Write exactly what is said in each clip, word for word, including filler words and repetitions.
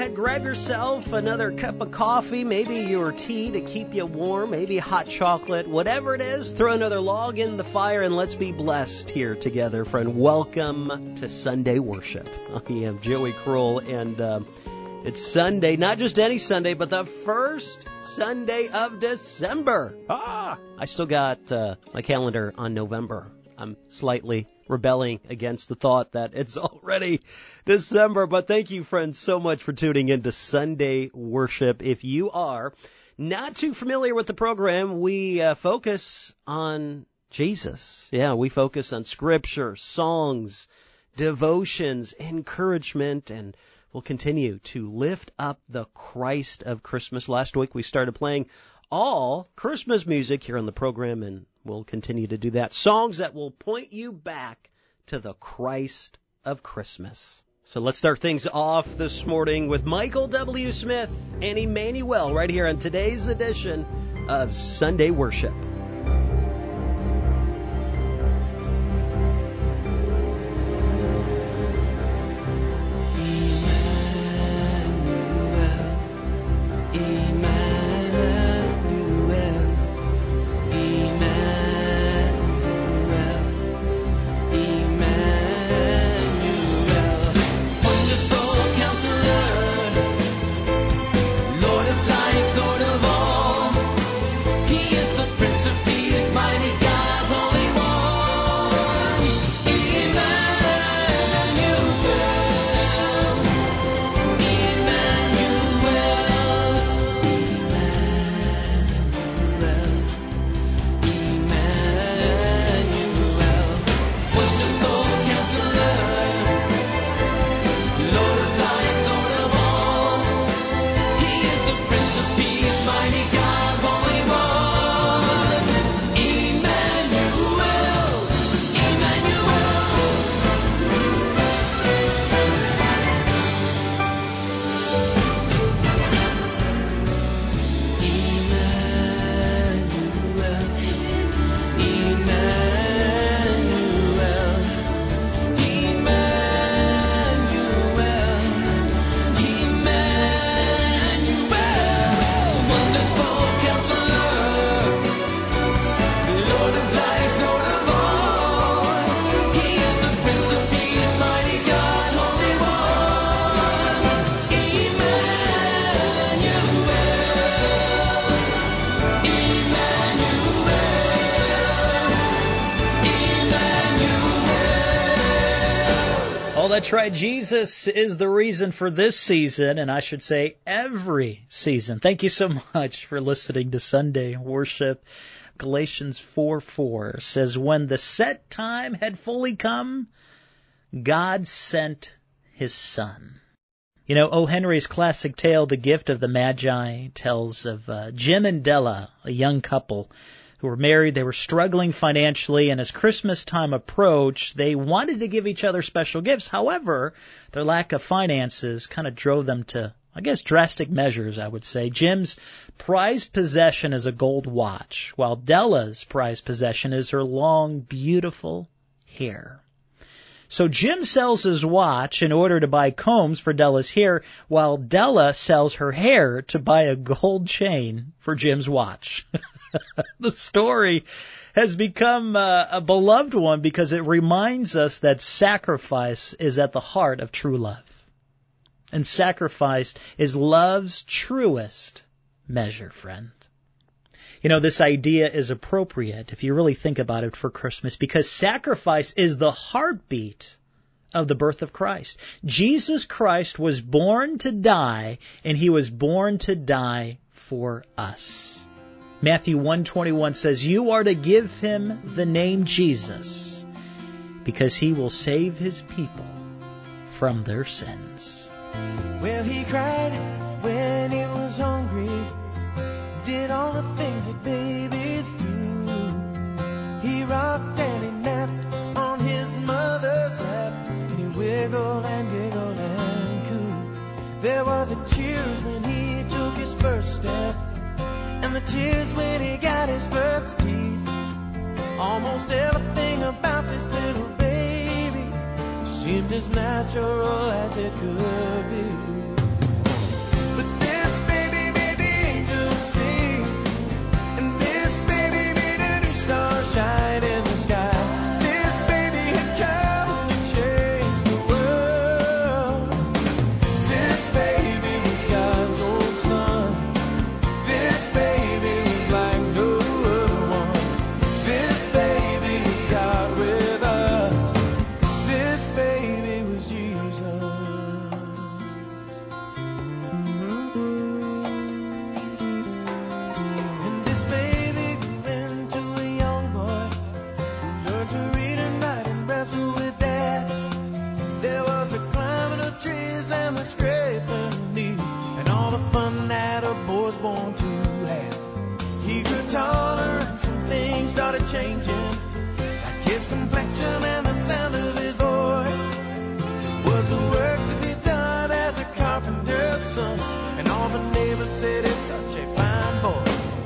that, grab yourself another cup of coffee, maybe your tea to keep you warm, maybe hot chocolate, whatever it is, throw another log in the fire and let's be blessed here together, friend. Welcome to Sunday Worship. I am Joey Kroll, and uh, it's Sunday, not just any Sunday, but the first Sunday of December. Ah, I still got uh, my calendar on November. I'm slightly rebelling against the thought that it's already December. But thank you, friends, so much for tuning in to Sunday Worship. If you are not too familiar with the program, we uh, focus on Jesus. Yeah, we focus on Scripture, songs, devotions, encouragement, and we'll continue to lift up the Christ of Christmas. Last week we started playing all Christmas music here on the program, and we'll continue to do that. Songs that will point you back to the Christ of Christmas. So let's start things off this morning with Michael W. Smith and Emmanuel right here on today's edition of Sunday Worship. That's right. Jesus is the reason for this season, and I should say every season. Thank you so much for listening to Sunday Worship. Galatians four four says, when the set time had fully come, God sent his Son. You know, O. Henry's classic tale, The Gift of the Magi, tells of uh, Jim and Della, a young couple who were married. They were struggling financially, and as Christmas time approached, they wanted to give each other special gifts. However, their lack of finances kind of drove them to, I guess, drastic measures, I would say. Jim's prized possession is a gold watch, while Della's prized possession is her long, beautiful hair. So Jim sells his watch in order to buy combs for Della's hair, while Della sells her hair to buy a gold chain for Jim's watch. The story has become uh, a beloved one because it reminds us that sacrifice is at the heart of true love. And sacrifice is love's truest measure, friend. You know, this idea is appropriate if you really think about it for Christmas, because sacrifice is the heartbeat of the birth of Christ. Jesus Christ was born to die, and he was born to die for us. Matthew one twenty-one says, you are to give him the name Jesus, because he will save his people from their sins. Well, he cried when he was hungry, did all the things that babies do. He rocked and he napped on his mother's lap, and he wiggled and giggled and cooed. There were the tears when he took his first step, and the tears when he got his first teeth. Almost everything about this little baby seemed as natural as it could be. This baby was like no other one. This baby was God with us. This baby was Jesus. And this baby grew into a young boy who learned to read and write and wrestle with dad. There was the climbing of trees and the scraping knees and all the fun that a boy's born to have. He grew taller and some things started changing, like his complexion and the sound of his voice. Was the work to be done as a carpenter's son, and all the neighbors said it's such a fine boy.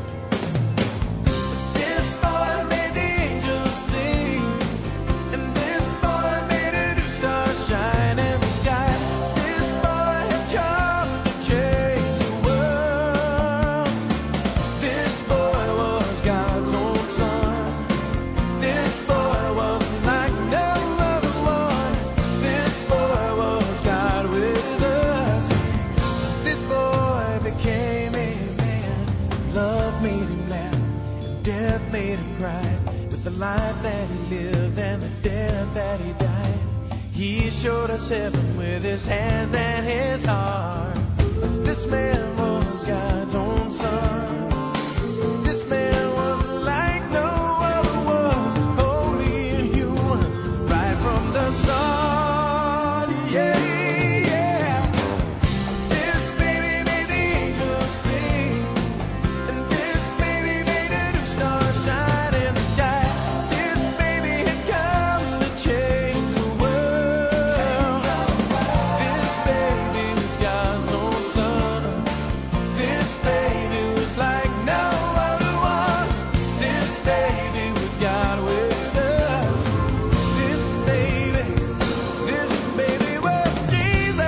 This boy made the angels sing, and this boy made a new star shine in the sky. This boy had come to change the world. This boy was God's own son. This boy was like no other one. This boy was God with us. This boy became a man. Love made him laugh, and death made him cry. With the life that he lived and the death that he died, he showed us heaven with his hands and his heart. This man was God's own son. This man was like no other one, holy and human, right from the start. Yeah, yeah. This baby made the angels sing, and this baby made a new star shine in the sky. This baby had come to change the world. This baby was God's own son. This baby was like no other one. This baby was God with us. This baby, this baby was Jesus.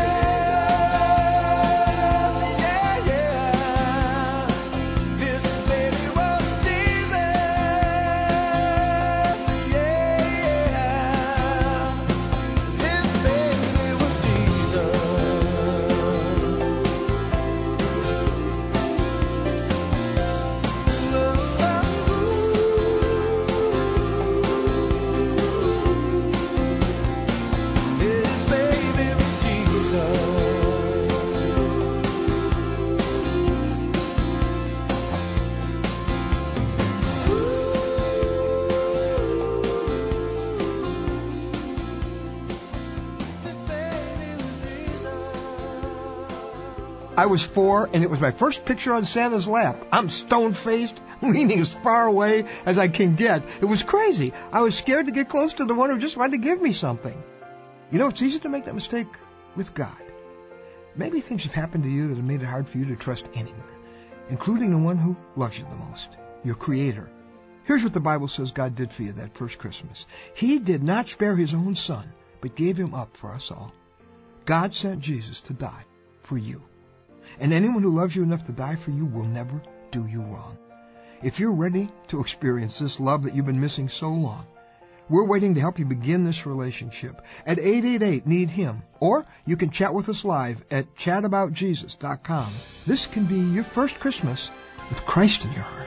Yeah, yeah. This baby was Jesus. Yeah, yeah. This baby was Jesus. This baby was Jesus. I was four, and it was my first picture on Santa's lap. I'm stone-faced, leaning as far away as I can get. It was crazy. I was scared to get close to the one who just wanted to give me something. You know, it's easy to make that mistake with God. Maybe things have happened to you that have made it hard for you to trust anyone, including the one who loves you the most, your Creator. Here's what the Bible says God did for you that first Christmas. He did not spare his own son, but gave him up for us all. God sent Jesus to die for you. And anyone who loves you enough to die for you will never do you wrong. If you're ready to experience this love that you've been missing so long, we're waiting to help you begin this relationship at eight eight eight, need him. Or you can chat with us live at chat about jesus dot com. This can be your first Christmas with Christ in your heart.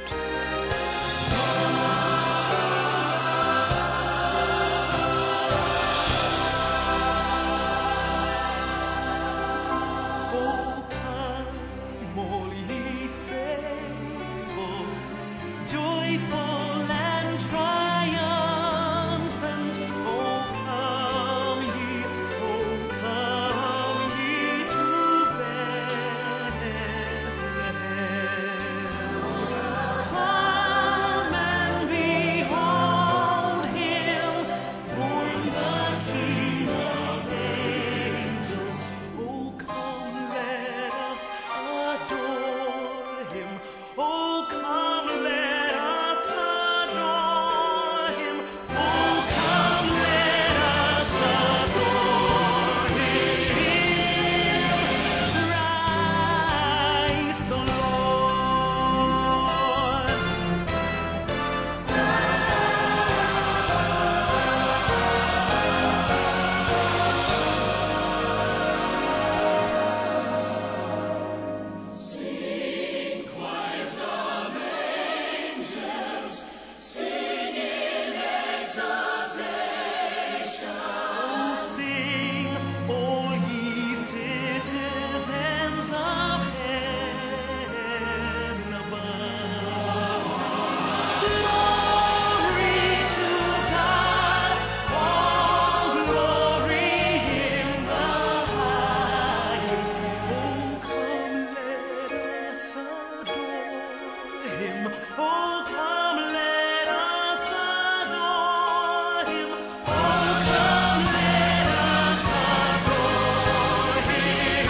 Oh, come, let us adore him. Oh, come, let us adore him.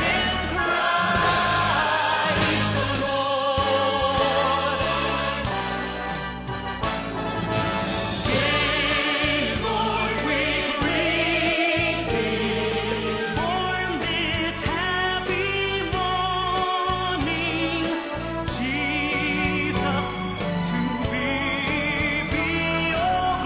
Christ the Lord. Yea, Lord, we greet thee. Born this happy morning, Jesus, to thee be all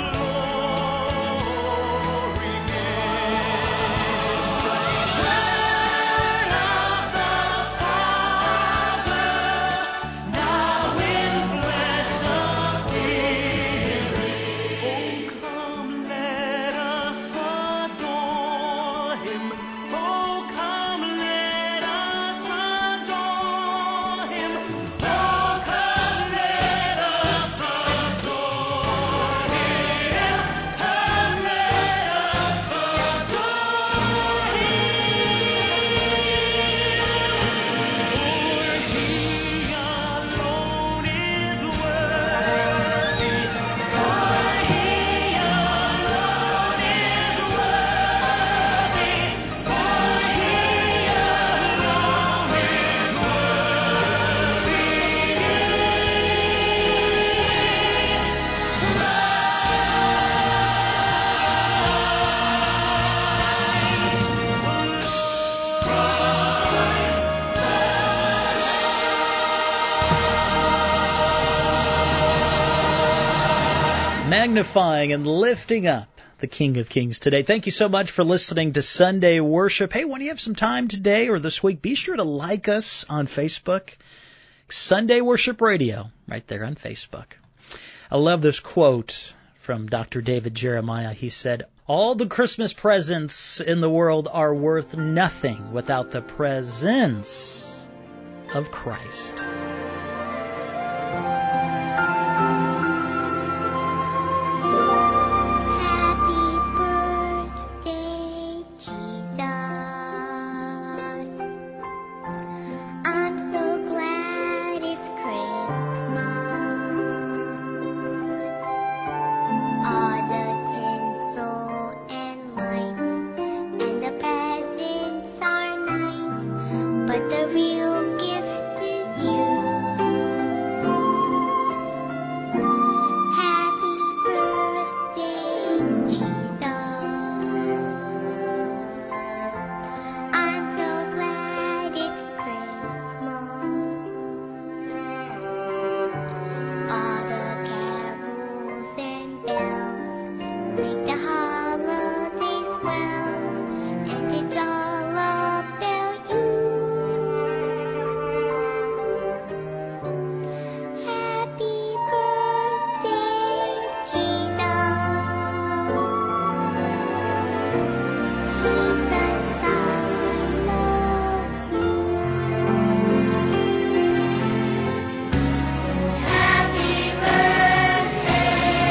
glory given. Word of the Father, now in flesh appearing. Oh, come, let us adore him. Oh, come, let us adore him. Oh, come, let us adore him. Come, let us adore him. For he alone is worthy. For he alone is worthy. For he alone is Magnifying and lifting up the King of Kings today. Thank you so much for listening to Sunday Worship. Hey, when you have some time today or this week, be sure to like us on Facebook. Sunday Worship Radio, right there on Facebook. I love this quote from Doctor David Jeremiah. He said, "All the Christmas presents in the world are worth nothing without the presence of Christ." Happy birthday, Jesus. I'm so glad it's Christmas. All the tinsel and lights and the presents are nice, but the real gift is you. Happy birthday, Jesus. I'm so glad it's Christmas. All the carols and bells make the holidays well, and it's all about you. Happy birthday, Jesus. Jesus, I love you. Happy birthday,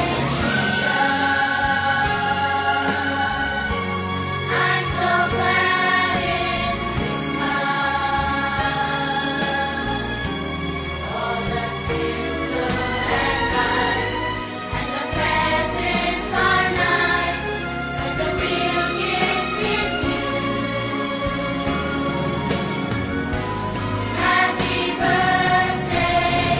Jesus. I'm so glad it's Christmas. All the tinsel and lights and the presents are nice, but the real gift is you. Happy birthday,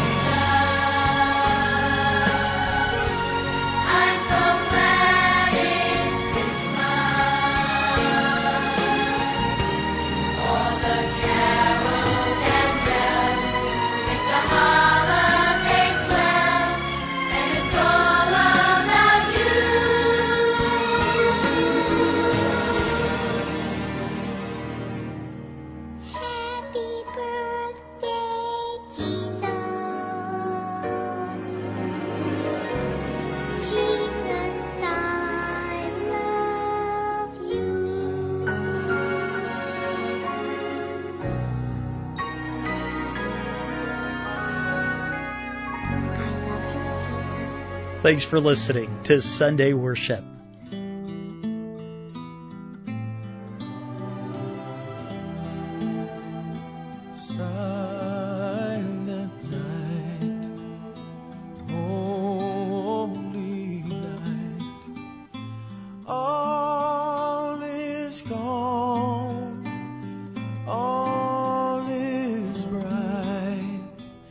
Jesus. I'm so glad it's Christmas. All the carols and bells make the holidays swell, and it's all about you. Happy birthday, Jesus. Jesus, I love you. I love you, Jesus. Thanks for listening to Sunday Worship. Silent night, is calm, all is bright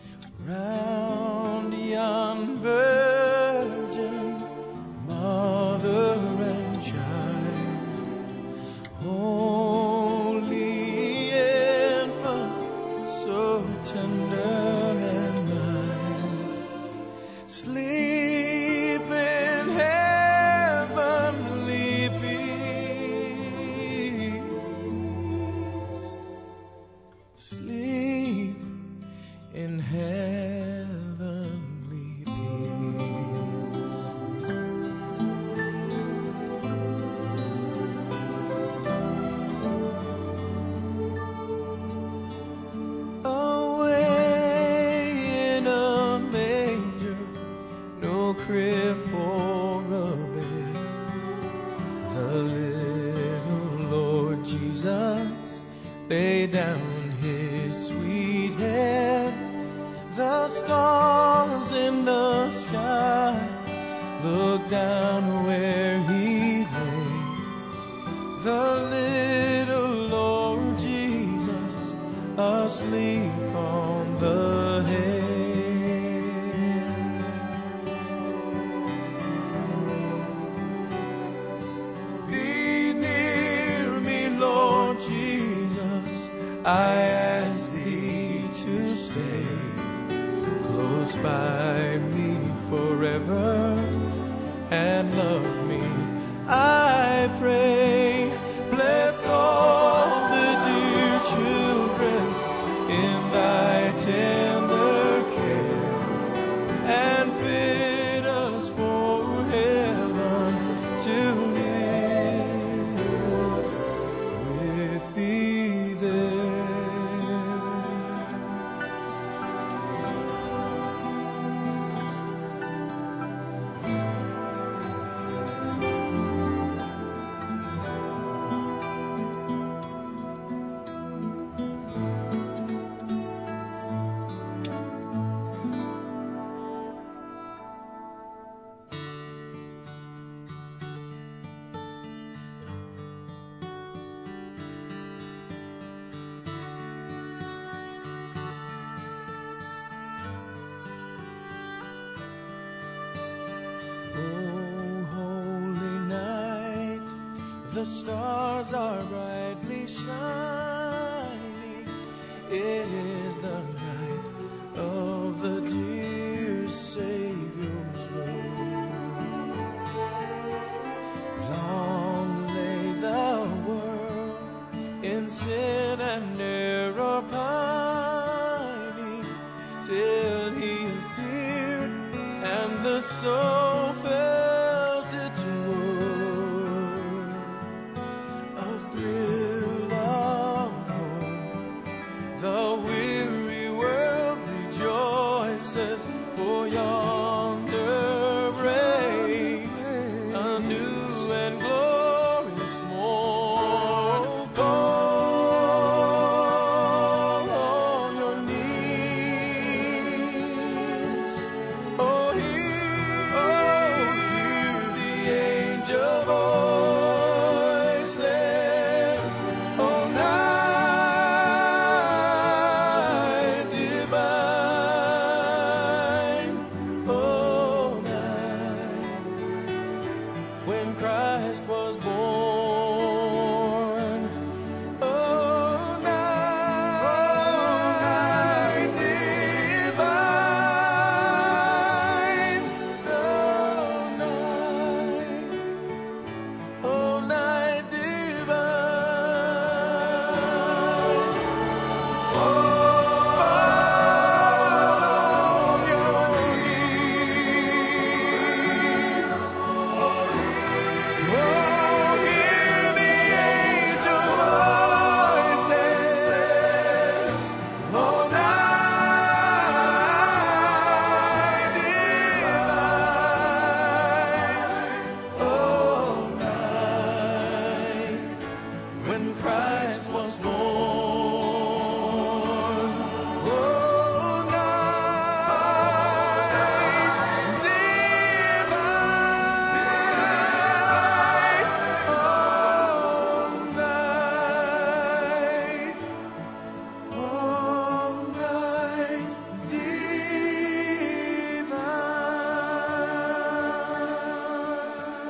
round yon virgin, mother and child. Holy infant, so tender and mild, sleep in heavenly peace. Sleep in heavenly peace. Away in a manger, no crib for a bed, the little Lord Jesus lay down his sweet head. The stars in the sky look down where he lay. The little Lord Jesus asleep on the hay. Be near me, Lord Jesus, I ask thee to stay close by me forever and love me, I pray. Bless all the dear children in thy tender care, and fit us for heaven to live with thee there. Oh, holy night, the stars are brightly shining. It is the night of the dear Savior's birth. Long lay the world in sin and error pining, till he appeared and the soul felt its worth. A thrill of hope, the weary world rejoices, for yonder breaks a new and glorious morn. Fall on your knees. Oh, hear, oh, hear the angel voices. Oh, night divine. Oh,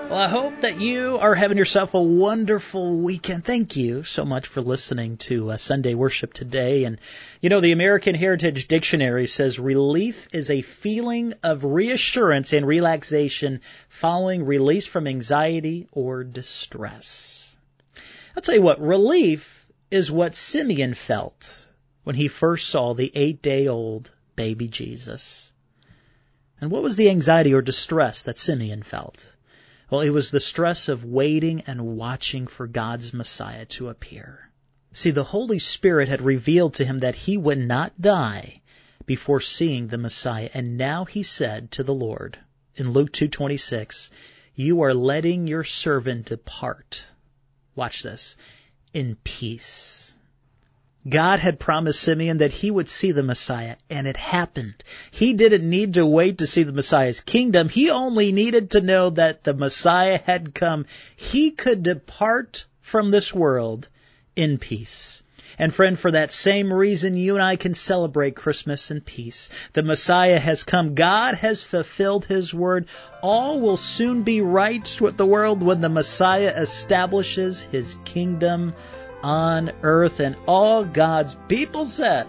Well, I hope that you are having yourself a wonderful weekend. Thank you so much for listening to uh, Sunday Worship today. And, you know, the American Heritage Dictionary says relief is a feeling of reassurance and relaxation following release from anxiety or distress. I'll tell you what, relief is what Simeon felt when he first saw the eight-day-old baby Jesus. And what was the anxiety or distress that Simeon felt? Well, it was the stress of waiting and watching for God's Messiah to appear. See, the Holy Spirit had revealed to him that he would not die before seeing the Messiah. And now he said to the Lord in Luke two twenty-six, "You are letting your servant depart." Watch this. In peace. God had promised Simeon that he would see the Messiah, and it happened. He didn't need to wait to see the Messiah's kingdom. He only needed to know that the Messiah had come. He could depart from this world in peace. And friend, for that same reason, you and I can celebrate Christmas in peace. The Messiah has come. God has fulfilled his word. All will soon be right with the world when the Messiah establishes his kingdom on earth, and all God's people said,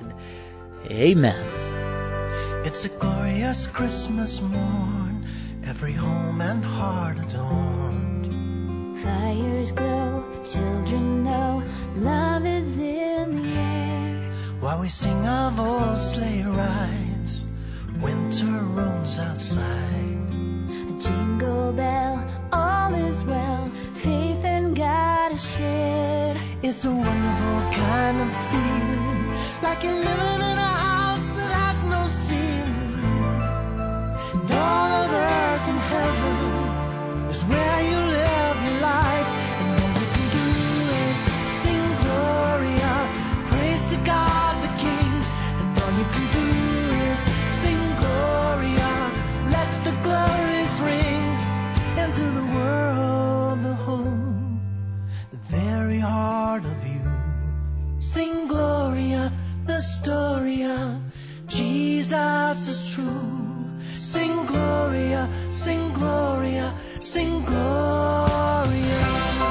Amen. It's a glorious Christmas morn, every home and heart adorned. Fires glow, children know, love is in the air. While we sing of old sleigh rides, winter rooms outside. A jingle bell, all is well, faith and God is shared. It's a wonderful kind of feeling, like you're living in a house that has no ceiling. And all of earth and heaven is where you live your life. And all you can do is sing Gloria, praise to God the King. And all you can do is sing Gloria, let the glories ring into the world, the home, the very heart of you. Sing Gloria, the story of Jesus is true. Sing Gloria, sing Gloria, sing Gloria.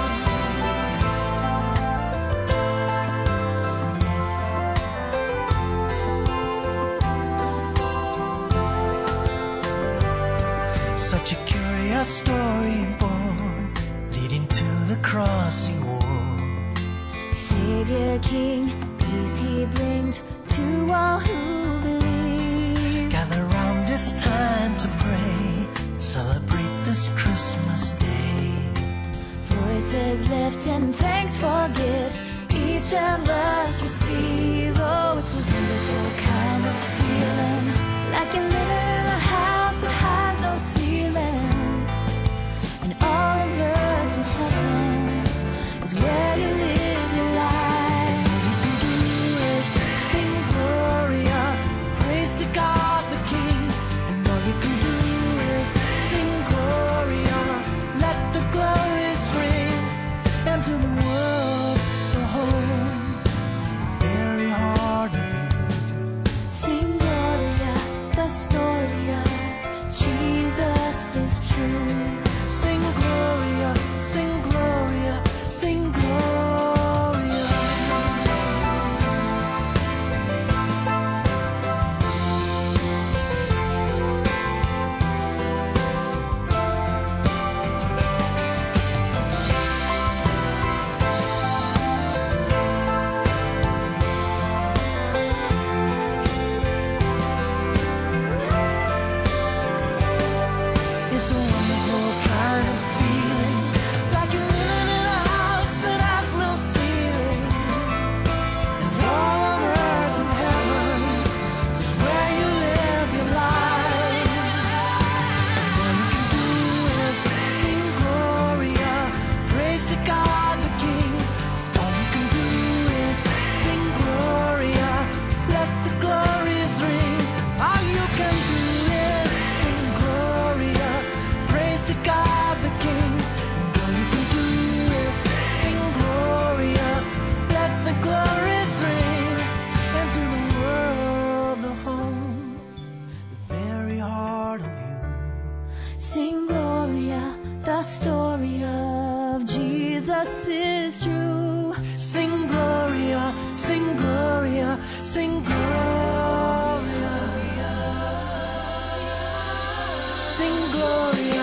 Such a curious story born, leading to the cross he wore. Savior King, peace he brings to all who believe. Gather round, it's time to pray, celebrate this Christmas day. Voices lift and thanks for gifts each of us receive. Oh, it's a wonderful kind of feeling, like you're living in a house that has no ceiling. And all of earth and heaven is where you live your life. All you can do is sing Gloria, praise to God the King. And all you can do is sing Gloria, let the glories ring into the world, the home, the very heart of you. Sing Gloria, the story of Jesus is true. Sing Gloria, sing Gloria, sing Gloria. It's a wonderful kind of feeling, like you're living in a house that has no ceiling. And all of earth and heaven is where you live your life. And all you can do is sing Gloria, praise to God the King. All you can do is sing Gloria, let the glories ring. All you can do is sing Gloria, praise to God the King. And all you can do is sing Gloria, let the glories ring into the world, the home, the very heart of you. Sing Gloria, the story Jesus is true. Sing Gloria, sing Gloria, sing Gloria. Sing Gloria.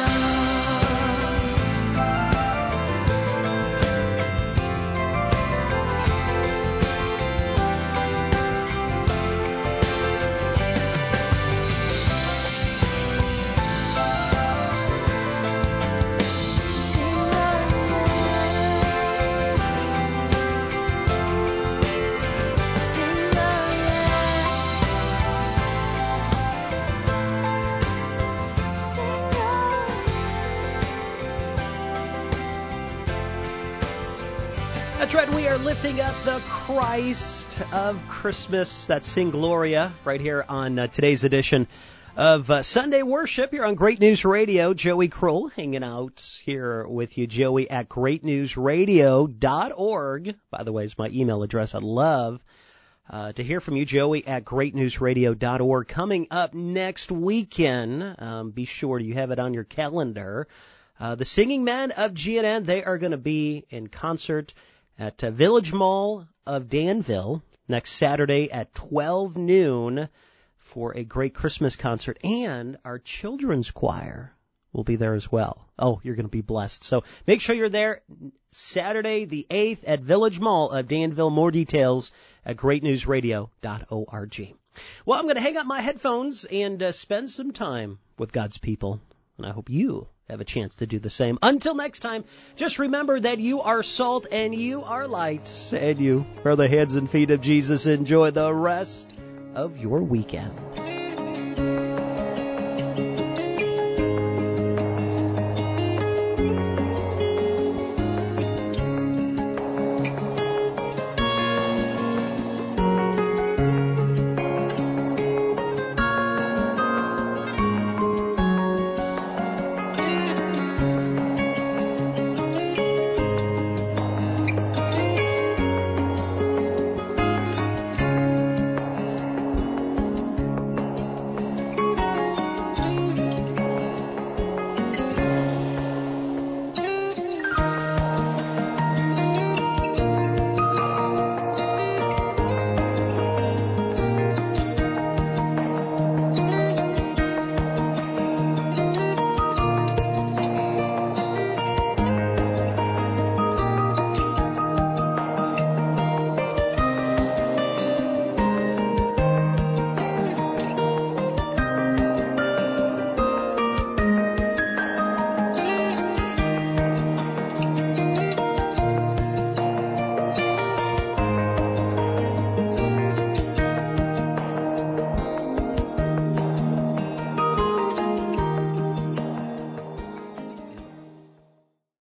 That's right, we are lifting up the Christ of Christmas. That's Sing Gloria right here on uh, today's edition of uh, Sunday Worship here on Great News Radio. Joey Kroll hanging out here with you. Joey at great news radio dot org. By the way, is my email address. I'd love uh, to hear from you. Joey at great news radio dot org. Coming up next weekend, um, be sure you have it on your calendar. Uh, the Singing Men of G N N, they are going to be in concert at uh, Village Mall of Danville next Saturday at twelve noon for a great Christmas concert. And our children's choir will be there as well. Oh, you're going to be blessed. So make sure you're there Saturday the eighth at Village Mall of Danville. More details at great news radio dot org. Well, I'm going to hang up my headphones and uh, spend some time with God's people. And I hope you have a chance to do the same. Until next time, just remember that you are salt and you are light, and you are the hands and feet of Jesus. Enjoy the rest of your weekend.